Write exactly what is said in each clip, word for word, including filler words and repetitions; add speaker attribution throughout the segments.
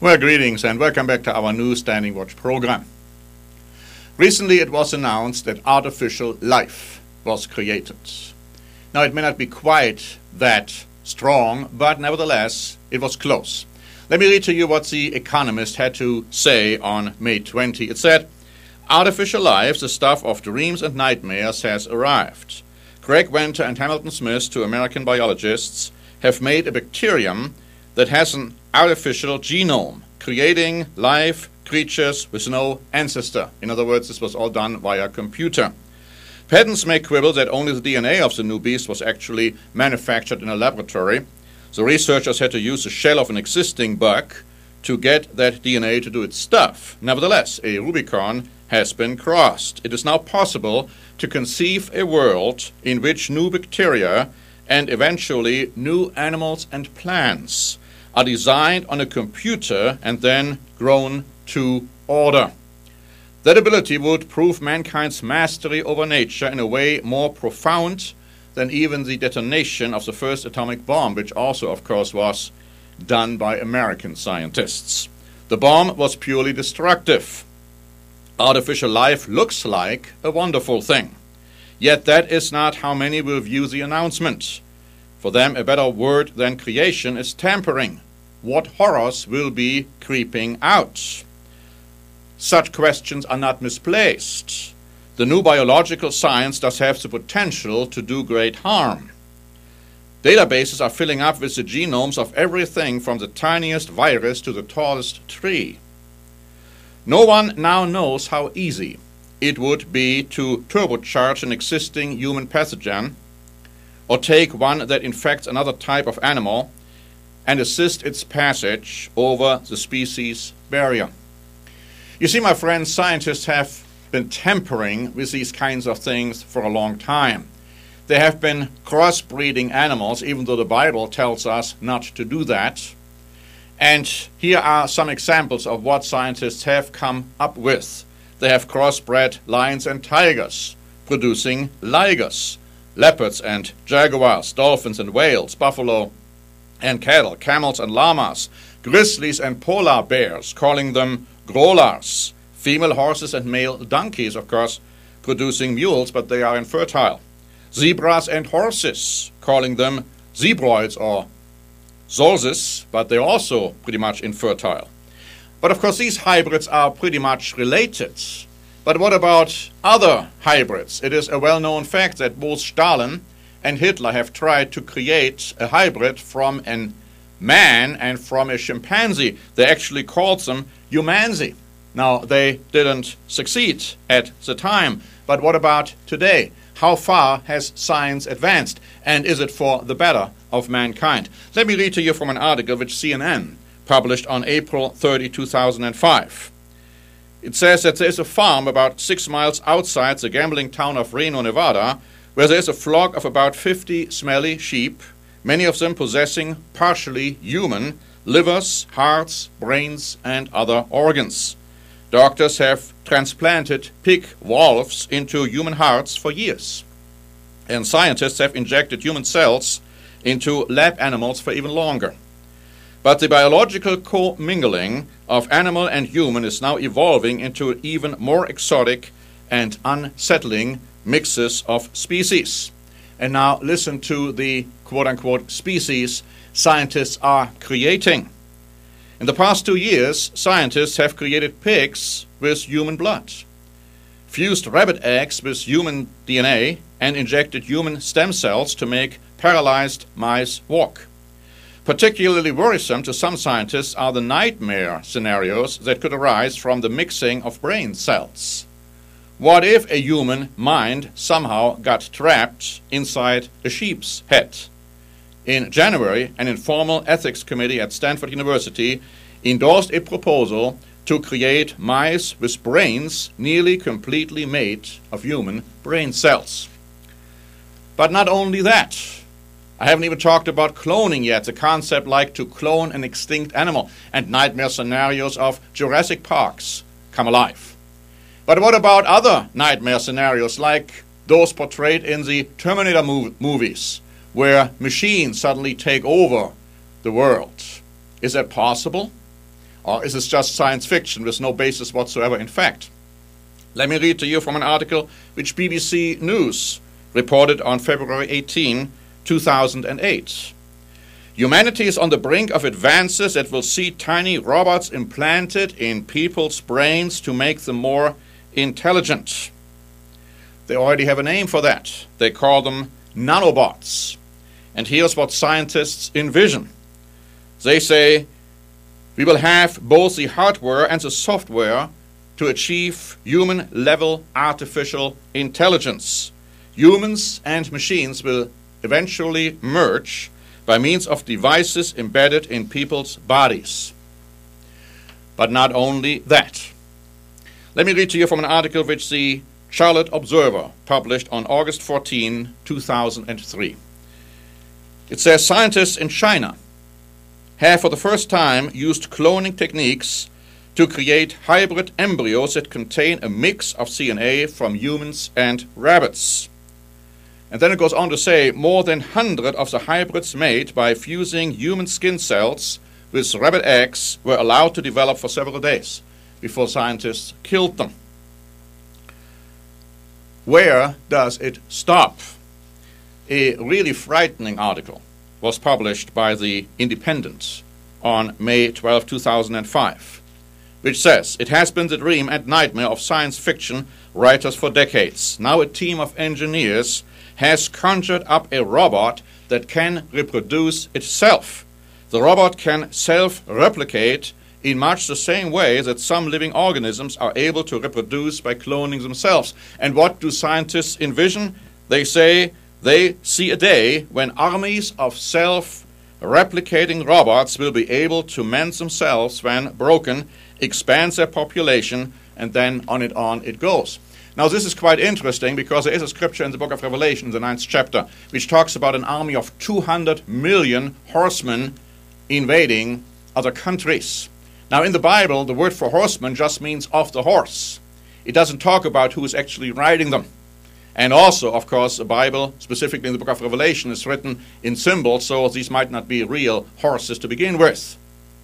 Speaker 1: Well, greetings and welcome back to our new Standing Watch program. Recently it was announced that artificial life was created. Now it may not be quite that strong, but nevertheless it was close. Let me read to you what The Economist had to say on May twentieth. It said, "Artificial life, the stuff of dreams and nightmares, has arrived. Craig Venter and Hamilton Smith, two American biologists, have made a bacterium that has an artificial genome, creating live creatures with no ancestor." In other words, this was all done via computer. Patents may quibble that only the D N A of the new beast was actually manufactured in a laboratory. The researchers had to use the shell of an existing bug to get that D N A to do its stuff. Nevertheless, a Rubicon has been crossed. It is now possible to conceive a world in which new bacteria and eventually new animals and plants are designed on a computer and then grown to order. That ability would prove mankind's mastery over nature in a way more profound than even the detonation of the first atomic bomb, which also, of course, was done by American scientists. The bomb was purely destructive. Artificial life looks like a wonderful thing. Yet that is not how many will view the announcement. For them, a better word than creation is tampering. What horrors will be creeping out? Such questions are not misplaced. The new biological science does have the potential to do great harm. Databases are filling up with the genomes of everything from the tiniest virus to the tallest tree. No one now knows how easy it would be to turbocharge an existing human pathogen or take one that infects another type of animal and assist its passage over the species barrier. You see, my friends, scientists have been tampering with these kinds of things for a long time. They have been crossbreeding animals, even though the Bible tells us not to do that. And here are some examples of what scientists have come up with. They have crossbred lions and tigers, producing ligers, leopards and jaguars, dolphins and whales, buffalo and cattle, camels and llamas, grizzlies and polar bears, calling them growlers, female horses and male donkeys, of course, producing mules, but they are infertile, zebras and horses, calling them zebroids or zolzes, but they're also pretty much infertile. But of course, these hybrids are pretty much related. But what about other hybrids? It is a well-known fact that both Stalin and Hitler have tried to create a hybrid from a man and from a chimpanzee. They actually called them humanzee. Now, they didn't succeed at the time. But what about today? How far has science advanced? And is it for the better of mankind? Let me read to you from an article which C N N published on April thirtieth, two thousand five. It says that there is a farm about six miles outside the gambling town of Reno, Nevada, where there is a flock of about fifty smelly sheep, many of them possessing partially human livers, hearts, brains, and other organs. Doctors have transplanted pig valves into human hearts for years, and scientists have injected human cells into lab animals for even longer. But the biological commingling of animal and human is now evolving into even more exotic and unsettling mixes of species. And now listen to the quote-unquote species scientists are creating. In the past two years, scientists have created pigs with human blood, fused rabbit eggs with human D N A, and injected human stem cells to make paralyzed mice walk. Particularly worrisome to some scientists are the nightmare scenarios that could arise from the mixing of brain cells. What if a human mind somehow got trapped inside a sheep's head? In January, an informal ethics committee at Stanford University endorsed a proposal to create mice with brains nearly completely made of human brain cells. But not only that, I haven't even talked about cloning yet, the concept like to clone an extinct animal, and nightmare scenarios of Jurassic Parks come alive. But what about other nightmare scenarios like those portrayed in the Terminator mov- movies, where machines suddenly take over the world? Is that possible? Or is this just science fiction with no basis whatsoever in fact? Let me read to you from an article which B B C News reported on February eighteenth, two thousand eight. Humanity is on the brink of advances that will see tiny robots implanted in people's brains to make them more intelligent. They already have a name for that. They call them nanobots. And here's what scientists envision. They say, we will have both the hardware and the software to achieve human-level artificial intelligence. Humans and machines will eventually merge by means of devices embedded in people's bodies. But not only that. Let me read to you from an article which the Charlotte Observer published on August fourteenth, two thousand three. It says scientists in China have for the first time used cloning techniques to create hybrid embryos that contain a mix of C N A from humans and rabbits. And then it goes on to say more than one hundred of the hybrids made by fusing human skin cells with rabbit eggs were allowed to develop for several days before scientists killed them. Where does it stop? A really frightening article was published by The Independent on May twelfth, two thousand five, which says, it has been the dream and nightmare of science fiction writers for decades. Now a team of engineers has conjured up a robot that can reproduce itself. The robot can self-replicate in much the same way that some living organisms are able to reproduce by cloning themselves. And what do scientists envision? They say they see a day when armies of self-replicating robots will be able to mend themselves when broken, expand their population, and then on it on it goes. Now this is quite interesting because there is a scripture in the book of Revelation, the ninth chapter, which talks about an army of two hundred million horsemen invading other countries. Now in the Bible, the word for horseman just means off the horse. It doesn't talk about who is actually riding them. And also, of course, the Bible, specifically in the book of Revelation, is written in symbols, so these might not be real horses to begin with.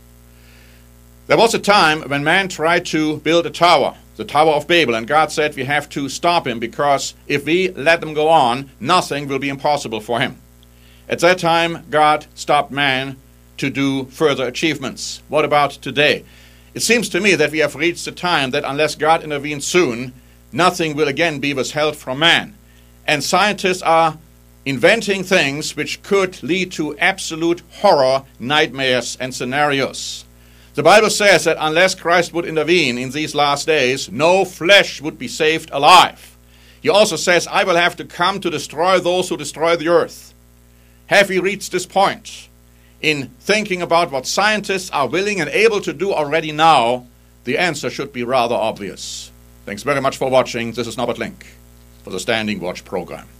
Speaker 1: There was a time when man tried to build a tower, the Tower of Babel, and God said we have to stop him because if we let them go on, nothing will be impossible for him. At that time, God stopped man to do further achievements. What about today? It seems to me that we have reached the time that unless God intervenes soon, nothing will again be withheld from man. And scientists are inventing things which could lead to absolute horror, nightmares, and scenarios. The Bible says that unless Christ would intervene in these last days, no flesh would be saved alive. He also says, I will have to come to destroy those who destroy the earth. Have we reached this point? In thinking about what scientists are willing and able to do already now, the answer should be rather obvious. Thanks very much for watching. This is Norbert Link for the Standing Watch program.